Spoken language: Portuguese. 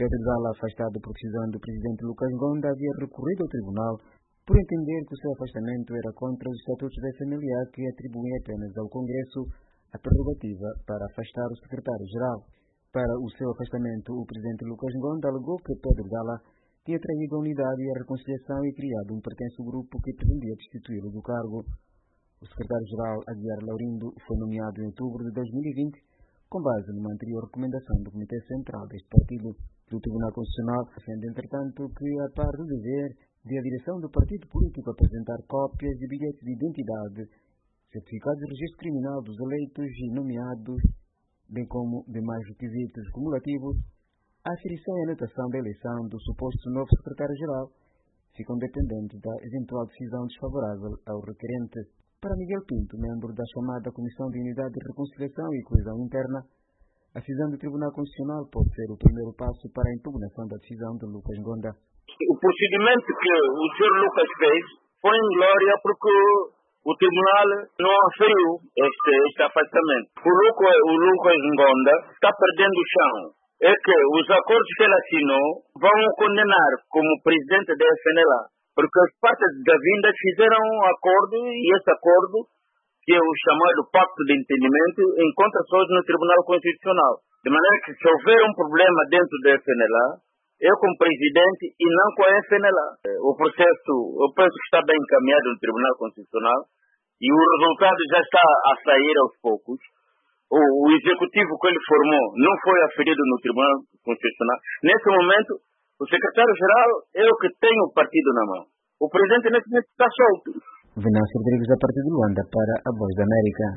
Pedro Dalla, afastado por decisão do presidente Lucas Ngonda, havia recorrido ao tribunal por entender que o seu afastamento era contra os estatutos da FNLA, que atribuem apenas ao Congresso a prerrogativa para afastar o secretário-geral. Para o seu afastamento, o presidente Lucas Ngonda alegou que Pedro Dalla tinha traído a unidade e a reconciliação e criado um pretenso grupo que pretendia destituí-lo do cargo. O secretário-geral Aguiar Laurindo foi nomeado em outubro de 2020, com base numa anterior recomendação do Comitê Central deste partido. O Tribunal Constitucional defende, entretanto, que, a par do dever de a direção do partido político apresentar cópias de bilhetes de identidade, certificados de registro criminal dos eleitos e nomeados, bem como demais requisitos cumulativos, a aferição e anotação da eleição do suposto novo secretário-geral ficam dependentes da eventual decisão desfavorável ao requerente. Para Miguel Pinto, membro da chamada Comissão de Unidade de Reconciliação e Coesão Interna, a decisão do Tribunal Constitucional pode ser o primeiro passo para a impugnação da decisão de Lucas Ngonda. O procedimento que o Sr. Lucas fez foi em glória porque o Tribunal não aferiu este afastamento. O Lucas Ngonda está perdendo o chão. É que os acordos que ele assinou vão o condenar como presidente da FNLA, porque as partes da vinda fizeram um acordo e esse acordo, que é o chamado Pacto de Entendimento, encontra-se hoje no Tribunal Constitucional. De maneira que se houver um problema dentro da FNLA, eu como presidente e não com a FNLA. O processo, eu penso que está bem encaminhado no Tribunal Constitucional e o resultado já está a sair aos poucos. O executivo que ele formou não foi aferido no Tribunal Constitucional. Nesse momento, o secretário-geral é o que tem o partido na mão. O presidente nesse momento está solto. Venâncio Rodrigues, a partir de Luanda, para a Voz da América.